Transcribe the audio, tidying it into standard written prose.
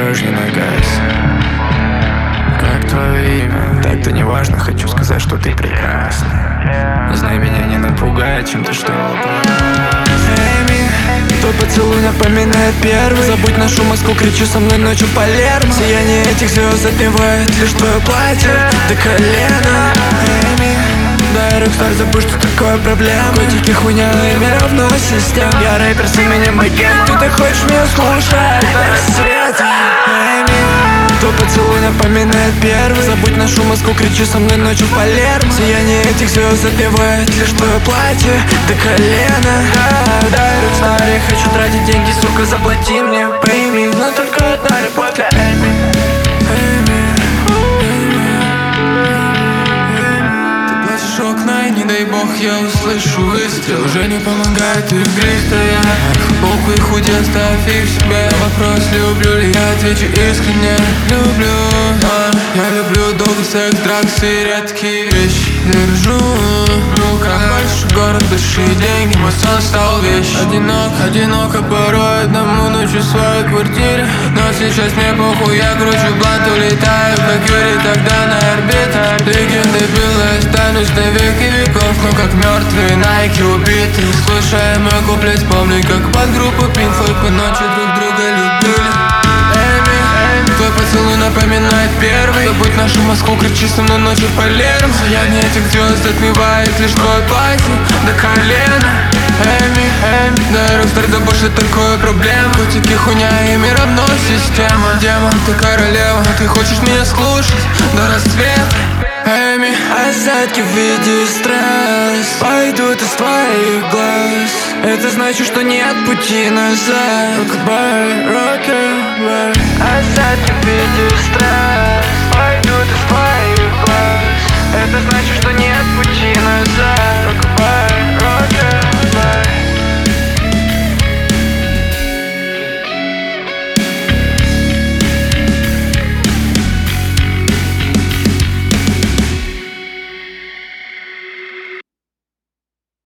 дорожный на газ. Как твое имя? Так-то не важно, хочу сказать, что ты прекрасна. Знай, меня не напугает чем-то, что твой поцелуй напоминает первый. Забудь нашу Москву, кричу со мной ночью в Палермо. Сияние этих звезд отмевает лишь твое платье до колена. Да, Рокстар, забудь, что такое проблема. Котики хуйня, имя равно систем. Я рэпер с именем богема. Ты так хочешь меня слушать до рассвета. Твой поцелуй напоминает первый. Забудь нашу Москву, кричи со мной ночью в Палермо. Сияние этих звезд отмевает лишь твое платье до колена. Да, Рокстар, я хочу тратить деньги, сука, заплати мне. Пойми, но только одна любовь для Эми. Окна, и не дай бог я услышу выстрел. Уже не помогает игристая футболку и худи оставь их себе. Вопрос, люблю ли я, отвечу искренне. Люблю, я люблю долгий секс, дракс и редкие вещи. Держу в руках большой город, большие деньги, мой сон стал вещь. Одиноко порой одному ночью в своей квартире. Но сейчас мне похуй, я кручу блант, улетаю, как Юрий тогда на орбите. Легендой был и останусь на веки веков, но как мертвые Найки убиты. Слушая мой куплет, вспомни, как под группу Pink Floyd по ночи друг друга любили. Твой поцелуй напоминает первый. Забудь нашу Москву, кричи со мной ночью в Палермо. Сияние этих звезд отмевает лишь твой платье до колена. Да, Рокстар, да больше такое проблема. Котики хуйня, ими равно система. Демон, ты королева, ты хочешь меня слушать до рассвета. Осадки в виде стресс пойдут из твоих глаз. Это значит, что нет пути назад. Rockabye, rockabye. Осадки в виде